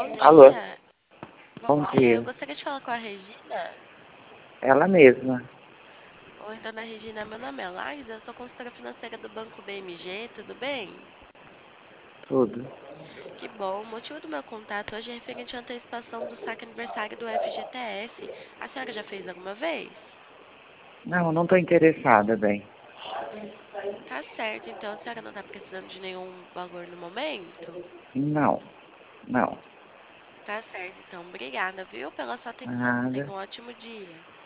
Bom Alô, dia. Bom bom dia. Eu dia. gostaria de falar com a Regina. Ela mesma, Oi, dona Regina. Meu nome é Laís. Eu sou consultora financeira do Banco BMG. Tudo bem? tudo. Que bom. O motivo do meu contato hoje é referente à antecipação do saque aniversário do FGTS. A senhora já fez alguma vez? Não estou interessada, bem. Tá certo. Então, a senhora não está precisando de nenhum valor no momento? Não, não. Tá certo. Então, obrigada, viu, pela sua atenção. Nada. Tenha um ótimo dia.